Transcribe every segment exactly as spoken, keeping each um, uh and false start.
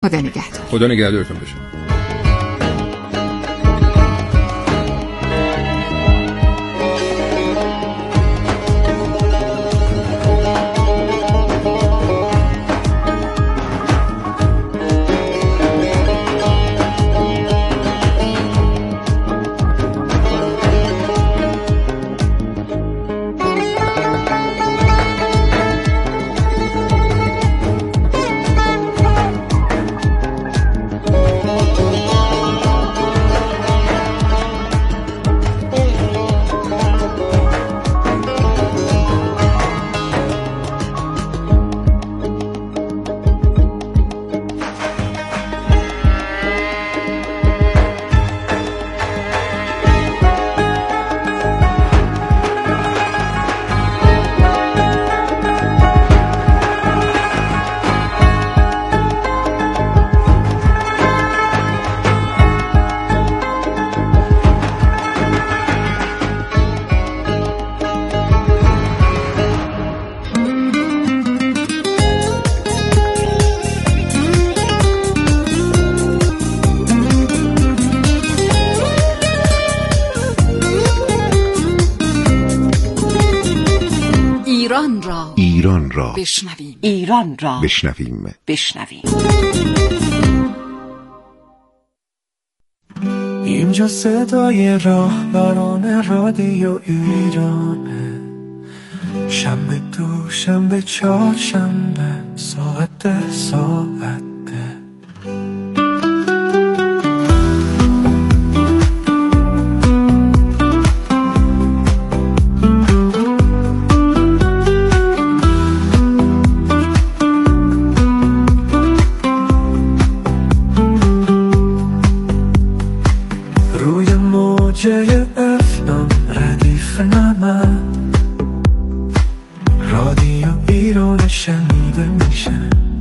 خدا نگهدار. خدا نگهدارتون باشه. ایران را ایران را بشنویم. ایران را بشنویم بشنویم. اینجا صدای راهبران رادیو ایرانه، شنبه دو شنبه چهار شنبه ساعت ده ساعت ده. روی موجه افنام ردیف نمه رادیو ایران شنیده میشه،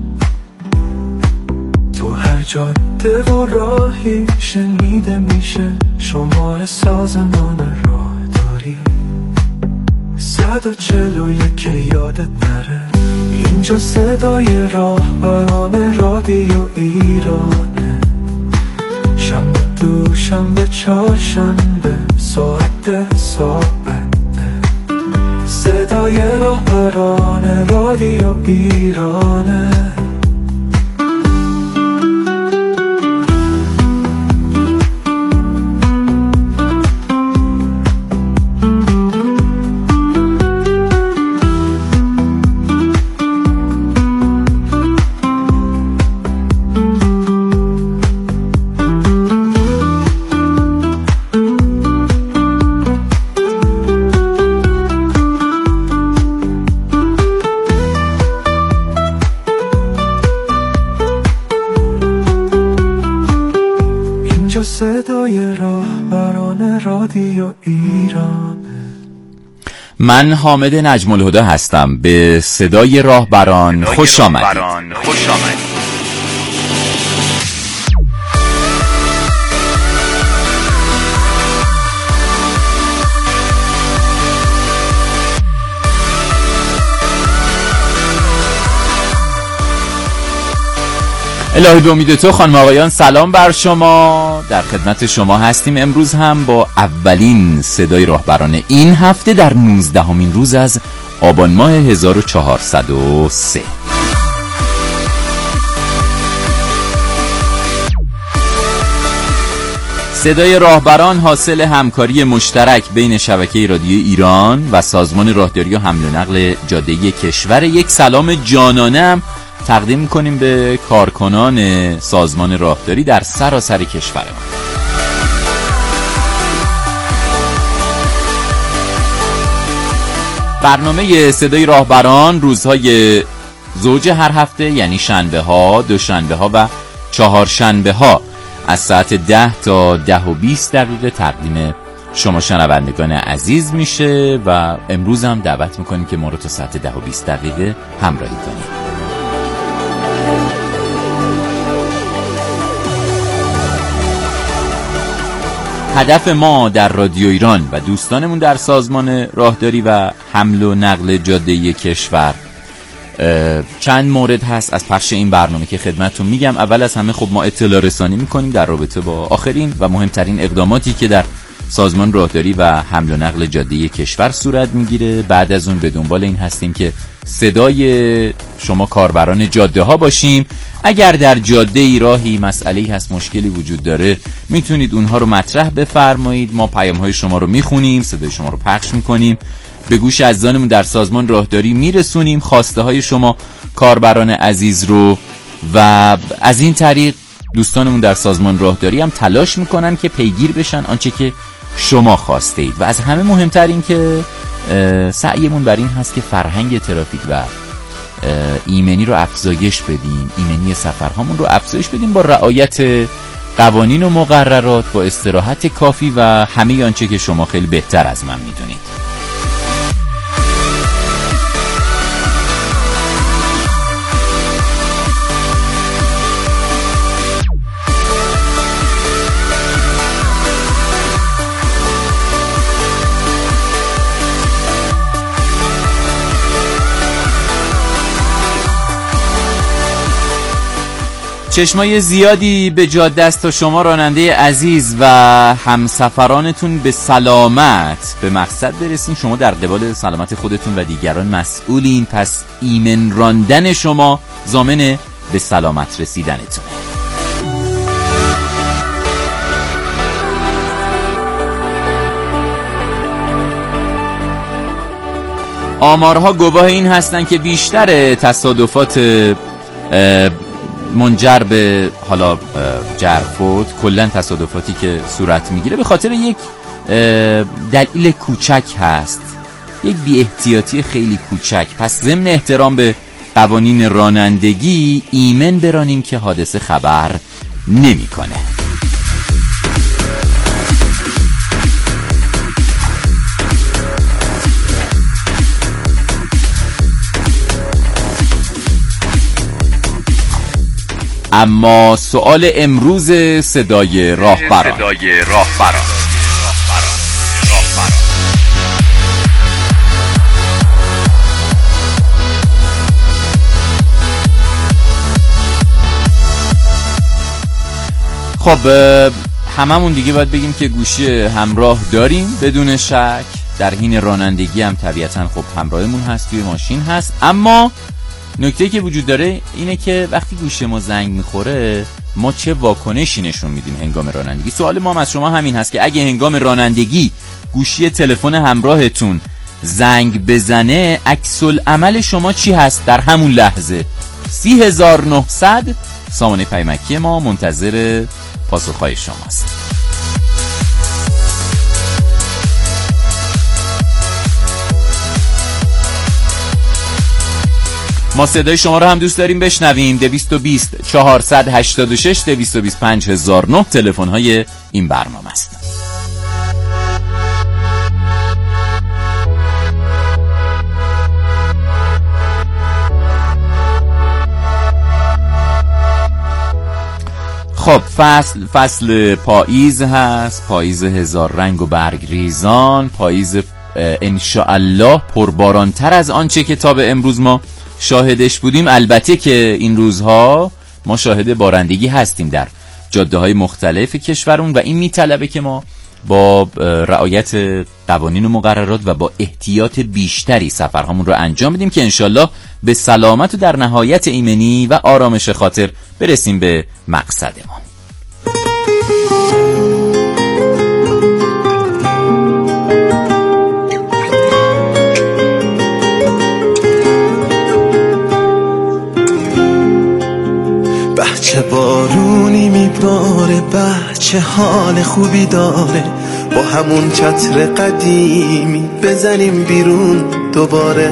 تو هر جاده و راهی شنیده میشه. شماره سازمان راهداری صد و چهل و یک یادت نره. اینجا صدای راهبران رادیو ایرانه، شنبه دو شنبه چهار شنبه ساعت ده ساعت ده. صدای راهبران رادیو ایرانه. صدای راهبران رادیو ایران. من حامد نجم الهدی هستم. به صدای راهبران خوش آمدید. الهی به امید تو خانم آقایان، سلام بر شما. در خدمت شما هستیم امروز هم با اولین صدای راهبران این هفته در نوزدهمین روز از آبان ماه هزار و چهارصد و سه. صدای راهبران حاصل همکاری مشترک بین شبکه رادیو ایران و سازمان راهداری و حمل و نقل جاده کشور. یک سلام جانانه هم تقدیم می‌کنیم به کارکنان سازمان راهداری در سراسر کشور ما. برنامه صدای راهبران روزهای زوج هر هفته، یعنی شنبه ها، دوشنبه ها و چهارشنبه ها از ساعت ده تا ده و بیست دقیقه تقدیم شما شنوندگان عزیز میشه و امروز هم دعوت میکنیم که ما رو تا ساعت ده و بیست دقیقه همراهی کنیم. هدف ما در رادیو ایران و دوستانمون در سازمان راهداری و حمل و نقل جاده کشور چند مورد هست از پخش این برنامه که خدمتتون میگم. اول از همه خب ما اطلاع رسانی میکنیم در رابطه با آخرین و مهمترین اقداماتی که در سازمان راهداری و حمل و نقل جاده کشور صورت میگیره. بعد از اون به دنبال این هستیم که صدای شما کاربران جاده ها باشیم. اگر در جاده ای راهی مسئله‌ای هست، مشکلی وجود داره، میتونید اونها رو مطرح بفرمایید. ما پیام های شما رو میخونیم، صدای شما رو پخش میکنیم، به گوش عزیزانمون در سازمان راهداری میرسونیم خواسته های شما کاربران عزیز رو، و از این طریق دوستانمون در سازمان راهداری هم تلاش میکنن که پیگیر بشن آنچه که شما خواسته اید. و از همه مهمتر این که سعیمون بر این هست که فرهنگ ترافیک و ایمنی رو افزایش بدیم، ایمنی سفرهامون رو افزایش بدیم با رعایت قوانین و مقررات، با استراحت کافی و همه آنچه که شما خیلی بهتر از من میدونید. چشمای زیادی به جاده است تا شما راننده عزیز و همسفرانتون به سلامت به مقصد برسین. شما در قبال سلامت خودتون و دیگران مسئولین، پس ایمن راندن شما ضامن به سلامت رسیدنتونه. آمارها گواه این هستن که بیشتر تصادفات منجر به حالا جرفوت، کلن تصادفاتی که صورت میگیره به خاطر یک دلیل کوچک هست، یک بی احتیاطی خیلی کوچک. پس ضمن احترام به قوانین رانندگی ایمن برانیم که حادثه خبر نمیکنه. اما سوال امروز صدای راهبران صدای راهبران خب هممون دیگه باید بگیم که گوشی همراه داریم بدون شک. در حین رانندگی هم طبیعتاً خب همراهمون هست، توی ماشین هست. اما نکته‌ای که وجود داره اینه که وقتی گوشی ما زنگ میخوره ما چه واکنشی نشون میدیم هنگام رانندگی. سوال ما از شما همین هست که اگه هنگام رانندگی گوشی تلفن همراهتون زنگ بزنه عکس العمل شما چی هست در همون لحظه؟ سی هزار و نهصد سامانه پیمکی ما منتظر پاسخهای شماست. ما صدای شما رو هم دوست داریم بشنویم. دویست و بیست چهارصد و هشتاد و شش دویست و بیست و پنج هزار و نه تلفن های این برنامه است. خب فصل فصل پاییز هست، پاییز هزار رنگ و برگ ریزان، پاییز انشاءالله پربارانتر از آنچه که تا به امروز ما شاهدش بودیم. البته که این روزها ما شاهد بارندگی هستیم در جاده های مختلف کشورمون و این میطلبه که ما با رعایت قوانین و مقررات و با احتیاط بیشتری سفرهامون رو انجام بدیم که انشالله به سلامت و در نهایت ایمنی و آرامش خاطر برسیم به مقصدمون. بچه بارونی میباره، بچه حال خوبی داره، با همون چتر قدیمی بزنیم بیرون دوباره.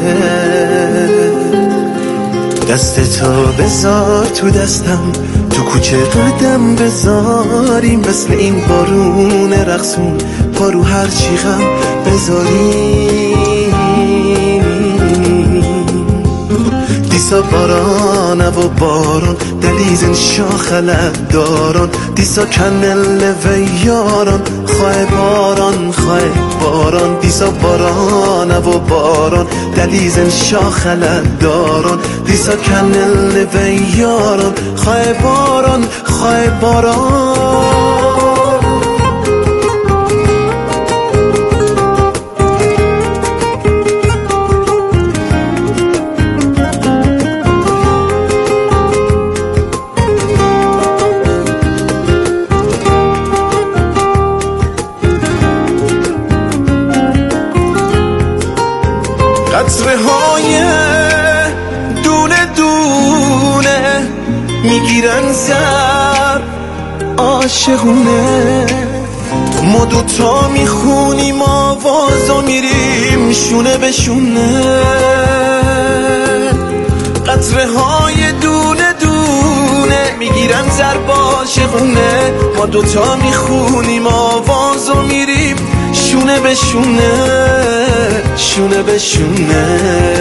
دستتو بذار تو دستم، تو کوچه قدم بذاریم، مثل این بارون رقصون پارو هر چی غم بذاریم. دیسا باران باران و باران دلیزن شاخلت داران دیسا کنل و یاران خواه باران خواه باران دیسا باران و باران دلیزن شاخلت داران دیسا کنل و یاران خواه باران خواه باران قطره های دونه دونه میگیرن سر عاشقونه ما دوتا میخونیم آواز و میریم شونه به شونه قطره های دونه دونه میگیرن سر عاشقونه ما دوتا میخونیم آواز و میریم شونه به شونه شونه به شونه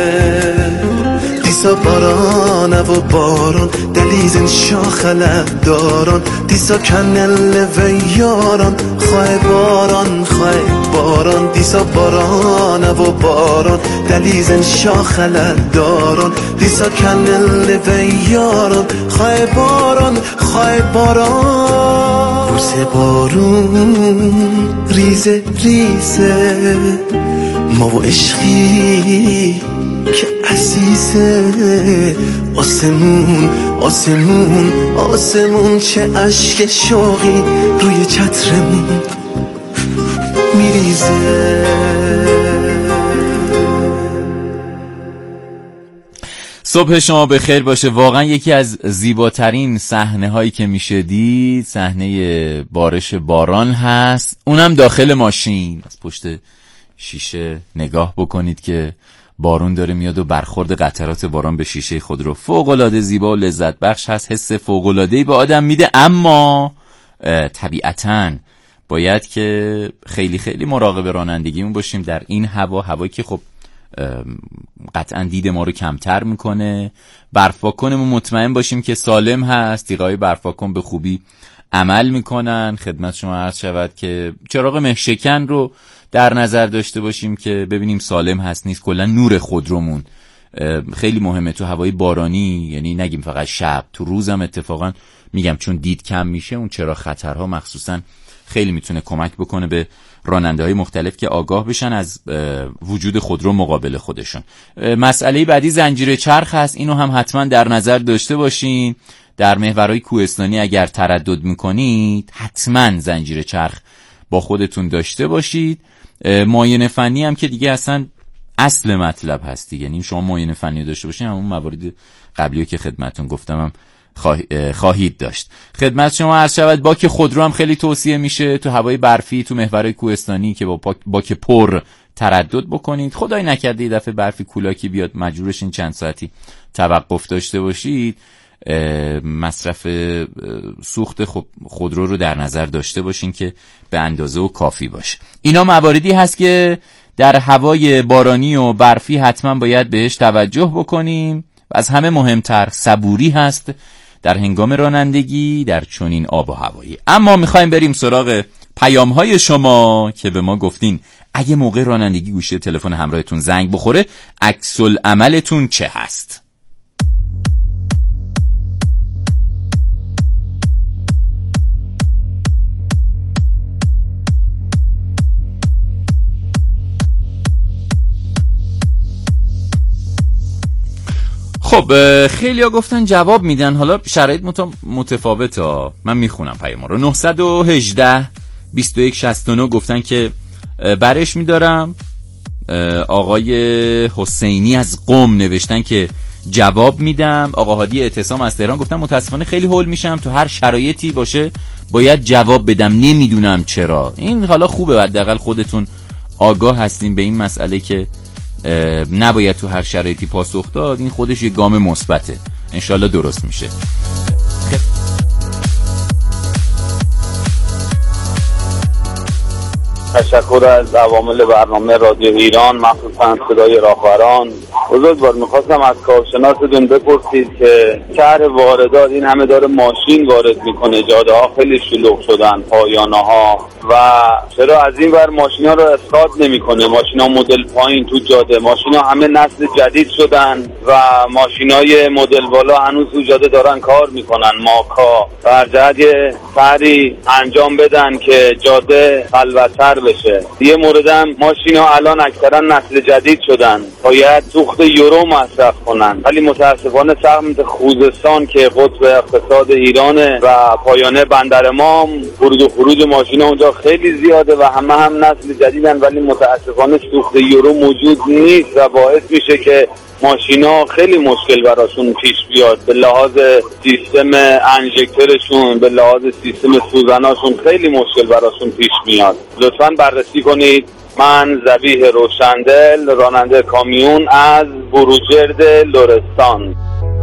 دیسا باران و باران دلیزن شاخلت داران دیسا کنل و یاران خواه باران خواه باران دیسا باران و باران دلیزن شاخلت داران دیسا کنل و یاران خواه باران خواه باران بوسه بارون ریزه ریزه ما و عشقی که عزیزه آسمون آسمون آسمون چه عشق شوقی روی چترمون میریزه. صبح شما بخیر باشه. واقعا یکی از زیباترین صحنه هایی که میشه دید صحنه بارش باران هست، اونم داخل ماشین. از پشت شیشه نگاه بکنید که بارون داره میاد و برخورد قطرات باران به شیشه خودرو فوق‌العاده زیبا و لذت بخش هست، حس فوق‌العاده‌ای به آدم میده. اما طبیعتاً باید که خیلی خیلی مراقب رانندگیمون باشیم در این هوا، هوایی که خب قطعاً دید ما رو کمتر میکنه. برفاکنمون مطمئن باشیم که سالم هست، تیغه‌های برفاکن به خوبی عمل میکنن. خدمت شما عرض شود که چراغ مهشکن رو در نظر داشته باشیم که ببینیم سالم هست نیست. کلا نور خودرومون خیلی مهمه تو هوای بارانی، یعنی نگیم فقط شب، تو روزم اتفاقا میگم چون دید کم میشه اون چراغ خطرها مخصوصا خیلی میتونه کمک بکنه به راننده های مختلف که آگاه بشن از وجود خودرو مقابل خودشون. مسئله بعدی زنجیره چرخ هست، اینو هم حتما در نظر داشته باشین. در محورهای کوهستانی اگر تردد میکنید حتما زنجیره چرخ با خودتون داشته باشید. معاینه فنی هم که دیگه اصلا اصل مطلب هست دیگه، یعنی شما معاینه فنی داشته باشین همون موارد قبلی که خدمتتون گفتم هم خواهید داشت. خدمت شما عرض شود باک خودرو هم خیلی توصیه میشه تو هوای برفی، تو محورهای کوهستانی که با باک پر تردد بکنید. خدای نکرده یه دفعه برفی کولاکی بیاد مجبورشین چند ساعتی توقف داشته باشید. مصرف سوخت خب خودرو رو در نظر داشته باشین که به اندازه و کافی باشه. اینا مواردی هست که در هوای بارانی و برفی حتما باید بهش توجه بکنیم. و از همه مهمتر صبوری هست در هنگام رانندگی در چنین آب و هوایی. اما میخوایم بریم سراغ پیام های شما که به ما گفتین اگه موقع رانندگی گوشی تلفن همراهتون زنگ بخوره عکس العملتون چه هست؟ خب خیلی ها گفتن جواب میدن، حالا شرایط متفاوته ها. من میخونم پیام رو. نه یک هشت بیست و یک شصت و نه گفتن که برش میدارم. آقای حسینی از قم نوشتن که جواب میدم. آقا هادی اعتصام از تهران گفتن متاسفانه خیلی هول میشم، تو هر شرایطی باشه باید جواب بدم، نمیدونم چرا. این حالا خوبه، حداقل خودتون آگاه هستین به این مسئله که نباید تو هر شرایطی پاسخ داد. این خودش یه گام مثبته، انشالله درست میشه. تشکر از عوامل برنامه رادیو ایران، مخصوصا صدای راهبران بزرگوار میخواستم از کارشناستون بپرسید که شهر واردات این همه داره ماشین وارد میکنه، جاده ها خیلی شلوغ شدن، پایانه ها، و چرا از این ور ماشین ها رو اسقاط نمیکنه؟ ماشین ها مدل پایین تو جاده، ماشین ها همه نسل جدید شدن و ماشین های مدل بالا هنوز تو جاده دارن کار میکنن. ماکا بر جهت یه سری انجام بدن که جاده خلوت‌تر بشه. یه موردم ماشین ها الان اکثرا نسل جدید شدن، باید سوخت یورو مصرف کنن، ولی متاسفانه سمت خوزستان که قطب اقتصاد ایرانه و پایانه بندر ما، ورود و خروج ماشینا اونجا خیلی زیاده و همه هم نسل جدیدن، ولی متاسفانه سوخت یورو موجود نیست و باعث میشه که ماشینا خیلی مشکل براشون پیش بیاد، به لحاظ سیستم انژکتورشون، به لحاظ سیستم سوزناشون خیلی مشکل براشون پیش میاد. لطفاً بررسی کنید. من ذبیح روشندل، راننده کامیون از بروجرد لرستان.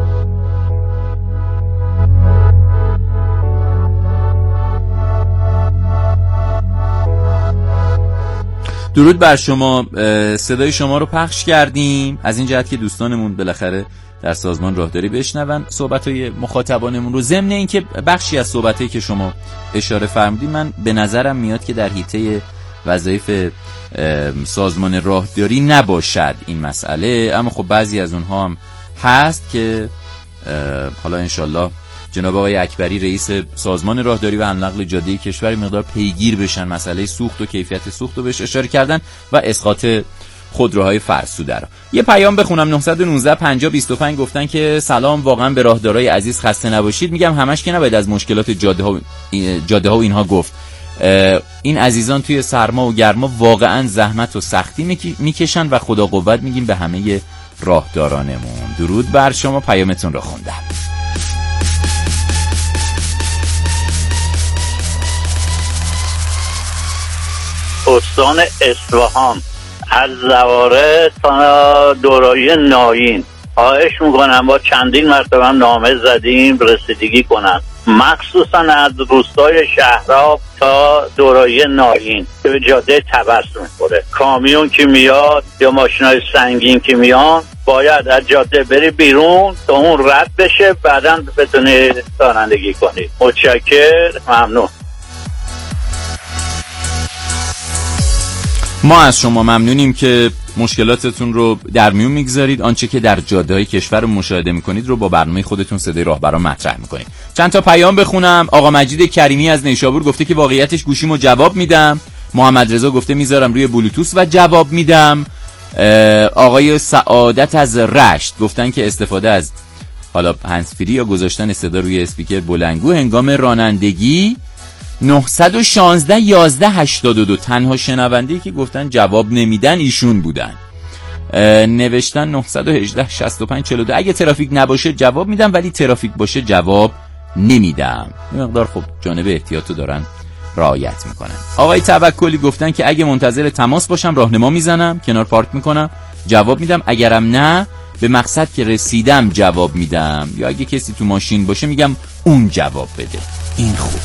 درود بر شما. صدای شما رو پخش کردیم از این جهت که دوستانمون بالاخره در سازمان راهداری بشنون صحبت‌های مخاطبانمون رو. ضمن این که بخشی از صحبتایی که شما اشاره فرمودید من به نظرم میاد که در حیطه وظایف سازمان راهداری نباشد این مسئله، اما خب بعضی از اونها هم هست که حالا انشالله جناب آقای اکبری رئیس سازمان راهداری و حمل و نقل جاده‌ای کشور مقدار پیگیر بشن، مسئله سوخت و کیفیت سوخت رو بهش اشاره کردن و اسقاط خودروهای فرسوده رو. یه پیام بخونم. نه یک نه پنجاه بیست و پنج گفتن که سلام، واقعا به راهدارای عزیز خسته نباشید. میگم همش که نباید از مشکلات جاده ها جاده ها و اینها گفت. این عزیزان توی سرما و گرما واقعا زحمت و سختی میکشن و خدا قوت میگیم به همه راهدارانمون. درود بر شما. پیامتون رو خوندم. استان اصفهان از زواره تا دورایی ناین خواهش میکنم با چندین مرتبه هم نامه زدیم رسیدگی کنن، مخصوصا از روستای شهراب تا دورایی ناین که به جاده تبس میخوره. کامیون که میاد یا ماشینای سنگین که میان باید از جاده بری بیرون تا اون رد بشه، بعداً بتونی رانندگی کنی. متشکر، ممنون. ما از شما ممنونیم که مشکلاتتون رو در میون میگذارید، آنچه که در جاده‌های کشور رو مشاهده میکنید رو با برنامه خودتون صدای راهبران مطرح میکنید. چند تا پیام بخونم. آقا مجید کریمی از نیشابور گفته که واقعیتش گوشیمو جواب میدم. محمد رضا گفته میذارم روی بلوتوث و جواب میدم. آقای سعادت از رشت گفتن که استفاده از حالا هندز فری یا گذاشتن صدا روی اسپیکر بلندگو هنگام رانندگی. نه یک شش یازده هشتاد و دو تنها شنونده‌ای که گفتن جواب نمیدن ایشون بودن. نوشتن نه یک هشت شصت و پنج چهل و دو اگه ترافیک نباشه جواب میدم، ولی ترافیک باشه جواب نمیدم. این مقدار خب جانب احتیاطو دارن رعایت میکنن. آقای توکلی گفتن که اگه منتظر تماس باشم راهنما میزنم، کنار پارک میکنم، جواب میدم، اگرم نه به مقصد که رسیدم جواب میدم، یا اگه کسی تو ماشین باشه میگم اون جواب بده. این خوبه.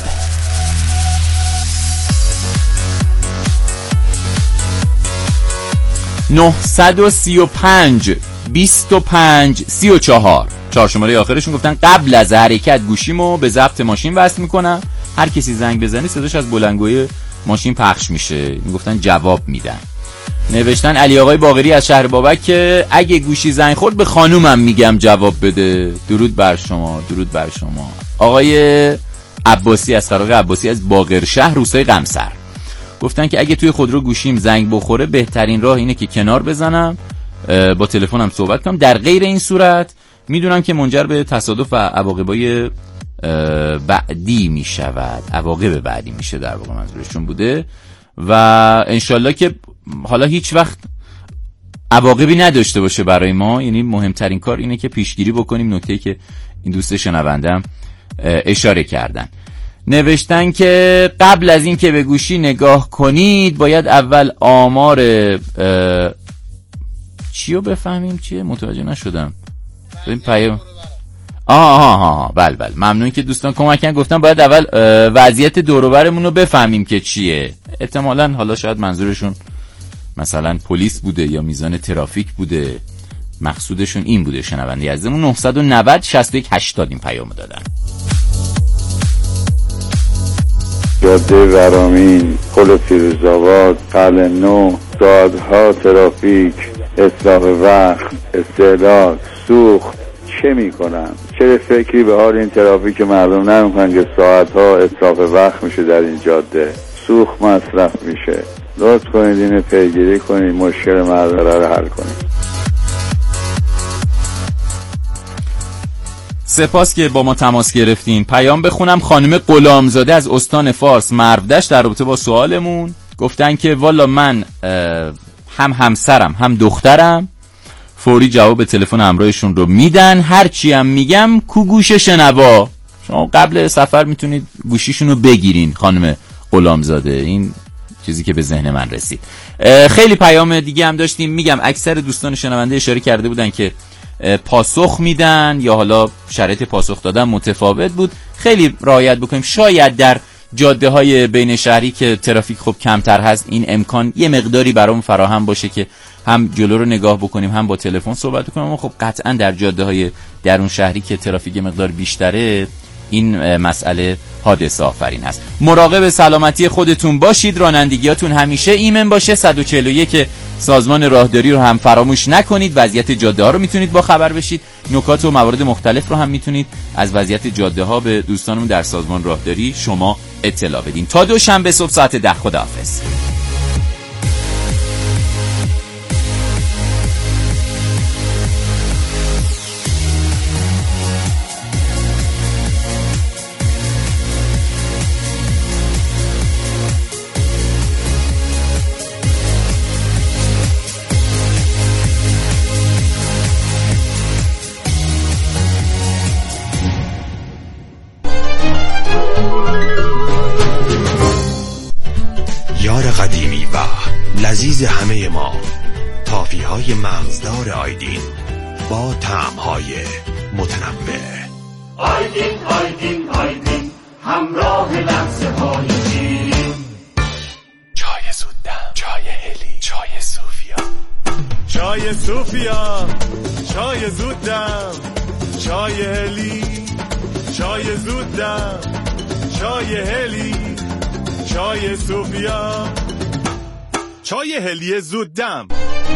نه سه پنج بیست و پنج سی و چهار چهار شماره آخرشون گفتن قبل از حرکت گوشیمو به ضبط ماشین وصل میکنم، هر کسی زنگ بزنه صداش از بلندگوی ماشین پخش میشه. میگفتن جواب میدن. نوشتن علی آقای باقری از شهر بابک که اگه گوشی زنگ خورد به خانومم میگم جواب بده. درود بر شما. درود بر شما. آقای عباسی از فراغ عباسی از باقر شهر روستای قمصر گفتن که اگه توی خودرو گوشیم زنگ بخوره بهترین راه اینه که کنار بزنم، با تلفنم صحبت کنم. در غیر این صورت میدونم که منجر به تصادف و عواقبای بعدی میشود، عواقب بعدی میشه در واقع منظورشون بوده، و انشالله که حالا هیچ وقت عواقبی نداشته باشه برای ما. یعنی مهمترین کار اینه که پیشگیری بکنیم، نکته‌ای که این دوست شنوندم اشاره کردن. نوشتن که قبل از این که به گوشی نگاه کنید باید اول آمار چی رو بفهمیم چیه؟ متوجه نشدم. این پیام آها آها آها بله بله ممنون که دوستان کمکن. گفتم باید اول وضعیت دور و برمون رو بفهمیم که چیه. احتمالاً حالا شاید منظورشون مثلا پلیس بوده یا میزان ترافیک بوده مقصودشون این بوده شنونده عزیزمون. نه نه صفر شصت و یک هشتاد این پیامو دادن. جاده ورامین، پل فیروزآباد، قلعه نو، ساعتها ترافیک، اصلاح وقت، استهلاک، سوخت، چه میکنن؟ چه فکری به حال این ترافیک مردم نمیکنن که ساعتها اصلاح وقت میشه در این جاده، سوخت مصرف میشه. لطف کنید اینو پیگیری کنید، مشکل مردم رو حل کنید. سپاس که با ما تماس گرفتین. پیام بخونم. خانم غلامزاده از استان فارس مرودشت در رابطه با سوالمون گفتن که والا من هم همسرم هم دخترم فوری جواب تلفن همراهشون رو میدن، هرچی هم میگم کو گوش شنوا. شما قبل سفر میتونید گوشیشون رو بگیرین خانم غلامزاده. این چیزی که به ذهن من رسید. خیلی پیام دیگه هم داشتیم. میگم اکثر دوستان شنونده اشاره کرده بودن که پاسخ میدن یا حالا شرایط پاسخ دادن متفاوت بود. خیلی رعایت بکنیم. شاید در جاده های بین شهری که ترافیک خب کمتر هست این امکان یه مقداری برام فراهم باشه که هم جلو رو نگاه بکنیم هم با تلفن صحبت کنیم. اما خب قطعا در جاده های درون شهری که ترافیک مقدار بیشتره این مسئله حادثه آفرین هست. مراقب سلامتی خودتون باشید. رانندگیاتون همیشه ایمن باشه. صد و چهل و یک سازمان راهداری رو هم فراموش نکنید. وضعیت جاده ها رو میتونید با خبر بشید. نکات و موارد مختلف رو هم میتونید از وضعیت جاده ها به دوستانمون در سازمان راهداری شما اطلاع بدین. تا دوشنبه صبح ساعت ده. خداحافظ. قدیمی و لذیذ همه ما، تافی های مغزدار آیدین با طعم های متنوع. آیدین آیدین آیدین همراه لحظه های شیرین. چای زودم، چای هلی، چای صوفیا، چای صوفیا، چای زودم، چای هلی، چای زودم، چای هلی، چای صوفیا، چای هلی زودم.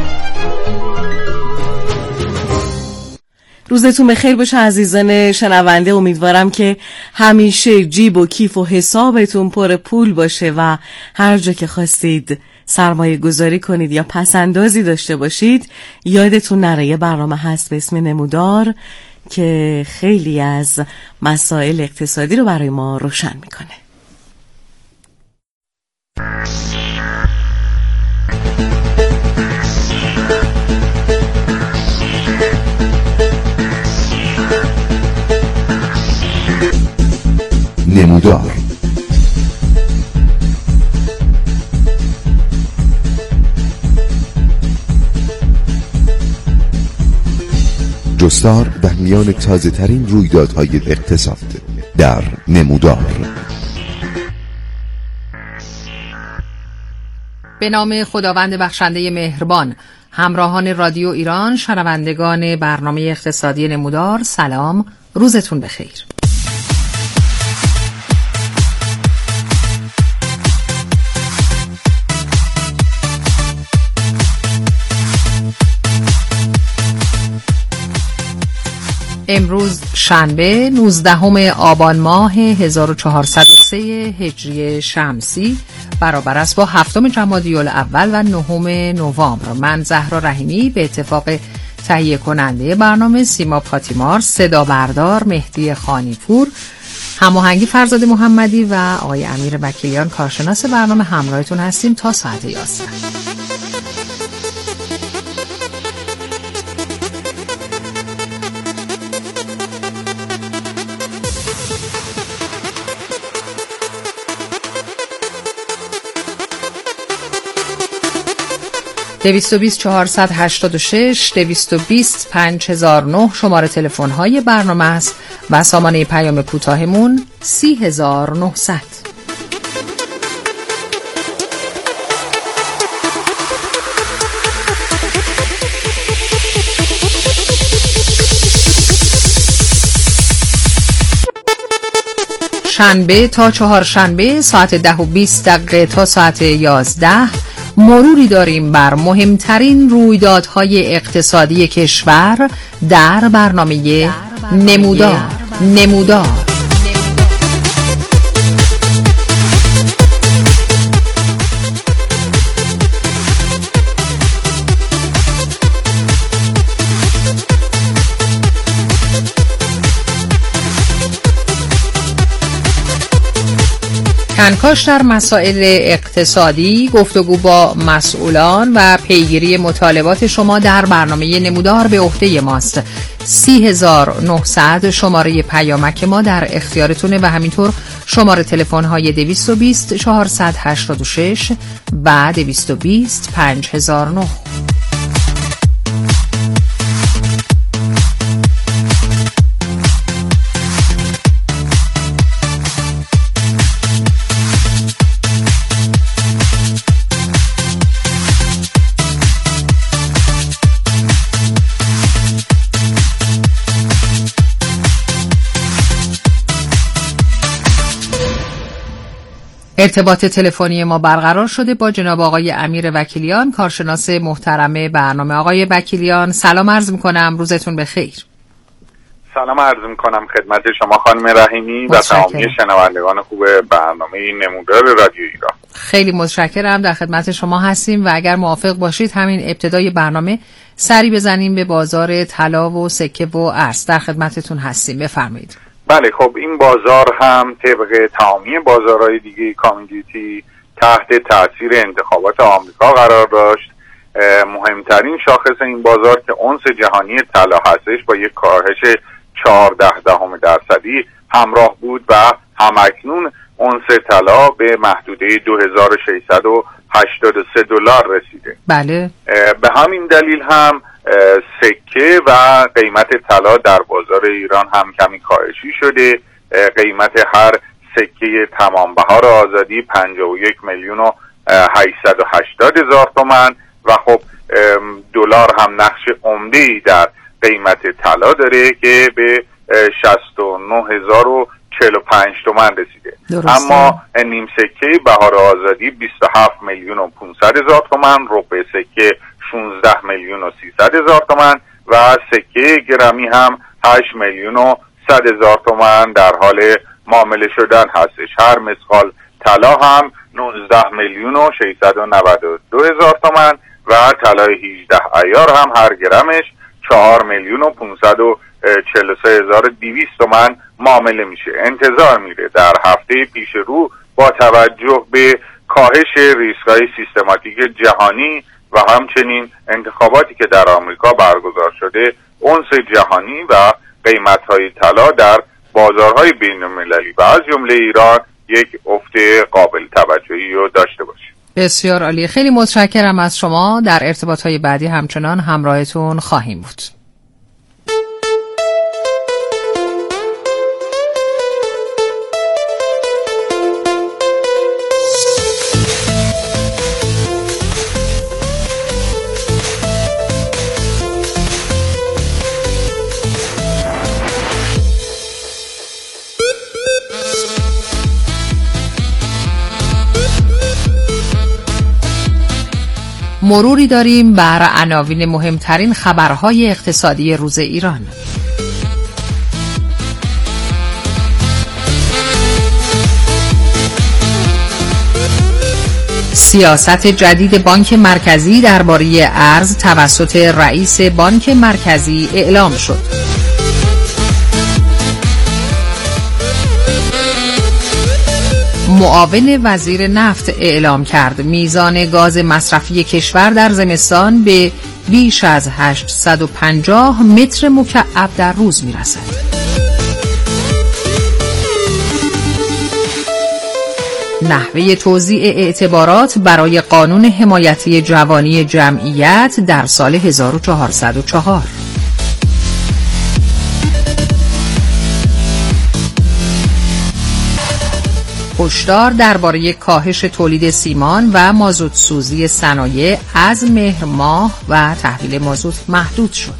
روزتون بخیر باشه عزیزان شنونده. امیدوارم که همیشه جیب و کیف و حسابتون پر پول باشه و هر جا که خواستید سرمایه گذاری کنید یا پسندازی داشته باشید یادتون نره یه برنامه هست به اسم نمودار که خیلی از مسائل اقتصادی رو برای ما روشن میکنه. نمودار. جستار در میان تازه ترین رویدادهای اقتصاد در نمودار. به نام خداوند بخشنده مهربان. همراهان رادیو ایران، شنوندگان برنامه اقتصادی نمودار، سلام، روزتون بخیر. امروز شنبه نوزدهم آبان ماه هزار و چهارصد و سه هجری شمسی برابر است با هفتم جمادی الاول و نهم نوامبر. من زهرا رحیمی به اتفاق تهیه کننده برنامه سیما پاتیمار، صدا بردار مهدی خانیپور، هماهنگی فرزاد محمدی و آقای امیر وکیلیان کارشناس برنامه همراهتون هستیم تا ساعت یازده. دویست و بیست چهارصد و هشتاد و شش دویست و بیست پنج هزار و نه شماره تلفن های برنامه است و سامانه پیام کوتاهمون سی هزار و نهصد. شنبه تا چهارشنبه ساعت ده و بیست دقیقه تا ساعت یازده مروری داریم بر مهمترین رویدادهای اقتصادی کشور در برنامه نمودار. نمودار کنکاش در مسائل اقتصادی، گفتگو با مسئولان و پیگیری مطالبات شما در برنامه نمودار به عهده ماست. سی هزار و نهصد شماره پیامک ما در اختیارتونه و همینطور شماره تلفن های دویست و بیست چهارصد و هشتاد و شش و دویست و بیست پنج هزار و نه. ارتباط تلفنی ما برقرار شده با جناب آقای امیر وکیلیان، کارشناس محترم برنامه. آقای وکیلیان سلام عرض میکنم، روزتون بخیر. سلام عرض میکنم خدمت شما خانم رحیمی و تمامی شنوندگان خوب برنامه نمودار رادیو ایران. خیلی متشکرم، در خدمت شما هستیم و اگر موافق باشید همین ابتدای برنامه سری بزنیم به بازار طلا و سکه و ارز. در خدمتتون هستیم، بفرمایید. بله، خب این بازار هم طبق تمامی بازارهای دیگه کامیدیتی تحت تاثیر انتخابات آمریکا قرار داشت. مهمترین شاخص این بازار که اونس جهانی طلا هستش با یک کاهش چهارده دهم درصدی همراه بود و همکنون اونس طلا به محدوده دو هزار و ششصد و هشتاد و سه دلار رسیده. بله. به همین دلیل هم سکه و قیمت طلا در بازار ایران هم کمی کاهشی شده. قیمت هر سکه تمام بهار آزادی پنجاه و یک میلیون و هشتصد و هشتاد هزار تومان و خب دلار هم نقش عمده‌ای در قیمت طلا داره که به شصت و نه هزار و چهل و پنج تومان رسیده. درسته. اما نیم سکه بهار آزادی بیست و هفت میلیون و پانصد هزار تومان، ربع سکه شانزده میلیون و سیصد هزار تومان و سکه گرمی هم هشت میلیون و صد هزار تومان در حال معامله شدن هستش. هر مسقال طلا هم نوزده میلیون و ششصد و نود و دو هزار تومان و طلای هجده عیار هم هر گرمش چهار میلیون و پانصد و چهل و سه هزار و دویست تومان معامله میشه. انتظار میره در هفته پیش رو با توجه به کاهش ریسک‌های سیستماتیک جهانی و همچنین انتخاباتی که در آمریکا برگزار شده، اونس جهانی و قیمت‌های طلا در بازارهای بین‌المللی و از جمله ایران یک افت قابل توجهی رو داشته باشه. بسیار عالی، خیلی متشکرم از شما. در ارتباط‌های بعدی همچنان همراهتون خواهیم بود. مروری داریم بر عناوین مهمترین خبرهای اقتصادی روز ایران. سیاست جدید بانک مرکزی درباره ارز توسط رئیس بانک مرکزی اعلام شد. معاون وزیر نفت اعلام کرد میزان گاز مصرفی کشور در زمستان به بیش از هشتصد و پنجاه متر مکعب در روز میرسد. نحوه توزیع اعتبارات برای قانون حمایتی جوانی جمعیت در سال هزار و چهارصد و چهار. هشدار درباره کاهش تولید سیمان و مازوت سوزی صنایع از مهر ماه و تحویل مازوت محدود شد.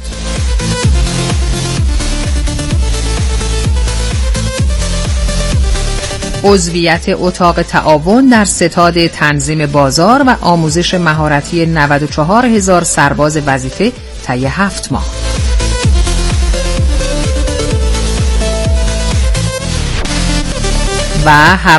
عضویت اتاق تعاون در ستاد تنظیم بازار و آموزش مهارتی نود و چهار هزار سرباز وظیفه طی هفت ماه. و هر